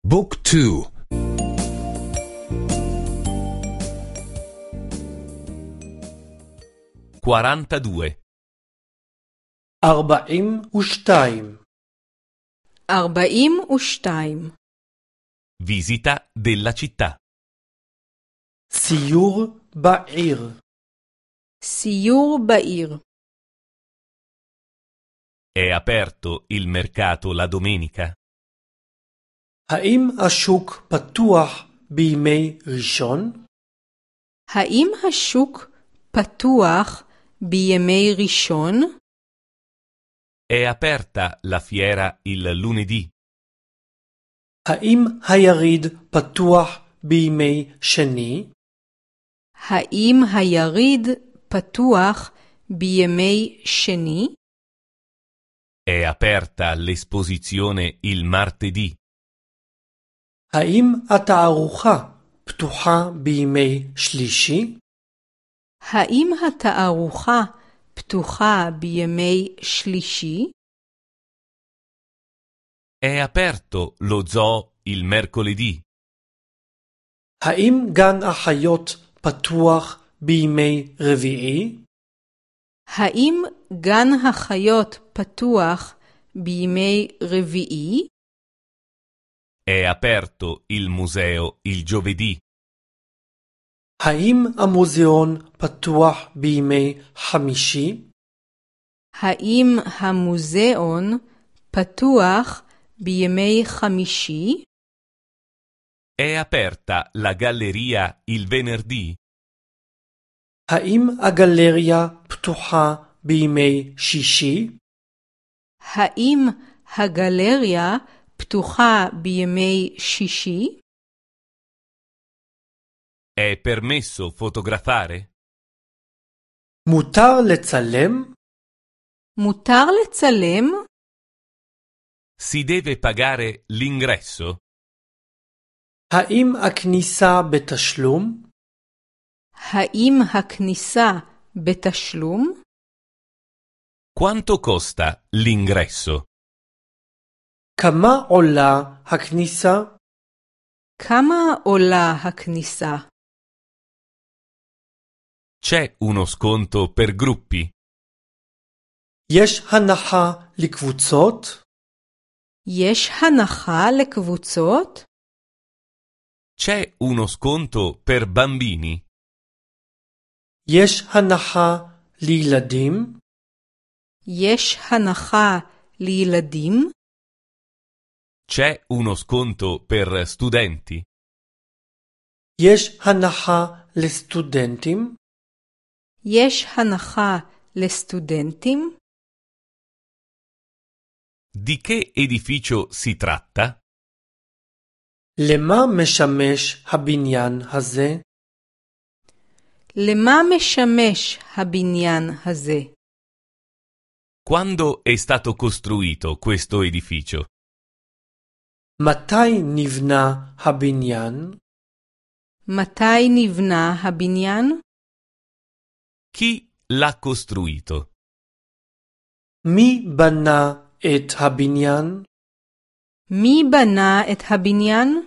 بوك تو 42 42 42 Visita della città. סיור בעיר. סיור בעיר. È aperto il mercato la domenica? האם השוק פתוח בימי ראשון? האם השוק פתוח בימי ראשון? È aperta la fiera il lunedì? האם היריד פתוח בימי שני? האם היריד פתוח בימי שני? È aperta l'esposizione il martedì? האם התערוכה פתוחה בימי שלישי? האם התערוכה פתוחה בימי שלישי? È aperto lo zoo il mercoledì? האם גן החיות פתוח בימי רביעי? האם גן החיות פתוח בימי רביעי? È aperto il museo il giovedì? האם המוזיאון פתוח בימי חמישי? האם המוזיאון פתוח בימי חמישי? È aperta la galleria il venerdì? האם הגלריה פתוחה בימי שישי? האם הגלריה פתוחה בימי שישי? È permesso fotografare? מותר לצלם? מותר לצלם? Si deve pagare l'ingresso? האם הכניסה בתשלום? האם הכניסה בתשלום? Quanto costa l'ingresso? כמה עולה הכניסה? כמה עולה הכניסה? C'è uno sconto per gruppi? יש הנחה לקבוצות? יש הנחה לקבוצות? C'è uno sconto per bambini? יש הנחה לילדים? יש הנחה לילדים? C'è uno sconto per studenti? יש הנחה לסטודנטים? יש הנחה לסטודנטים? Di che edificio si tratta? למה משמש הבניין הזה? למה משמש הבניין הזה? Quando è stato costruito questo edificio? מתי נבנה הבניין? מתי נבנה הבניין? Chi l'ha costruito? מי בנה את הבניין? מי בנה את הבניין?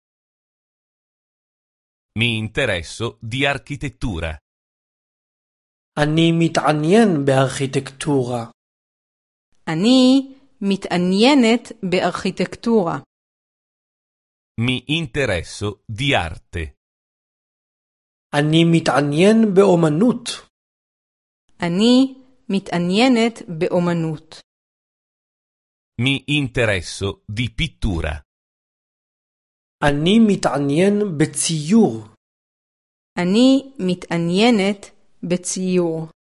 Mi interesso di architettura. אני מתעניין בארכיטקטורה. אני מתעניינת בארכיטקטורה. Mi interesso di arte. אני מתעניין באומנות. אני מתעניינת באומנות. Mi interesso di pittura. אני מתעניין בציור. אני מתעניינת בציור.